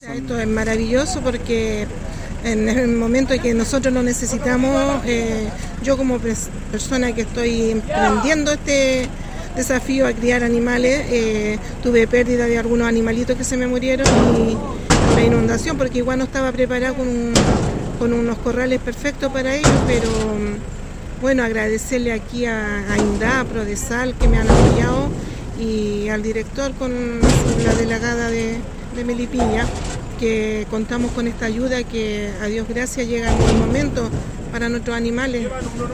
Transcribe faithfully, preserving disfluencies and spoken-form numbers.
Esto es maravilloso porque en el momento en que nosotros lo necesitamos, eh, yo como persona que estoy emprendiendo este desafío a criar animales, eh, tuve pérdida de algunos animalitos que se me murieron y la inundación, porque igual no estaba preparada con, un, con unos corrales perfectos para ellos, pero bueno, agradecerle aquí a, a INDAH, a Prodesal, que me han apoyado, y al director con la delegada de, de Melipilla, que contamos con esta ayuda que a Dios gracias llega en un momento para nuestros animales.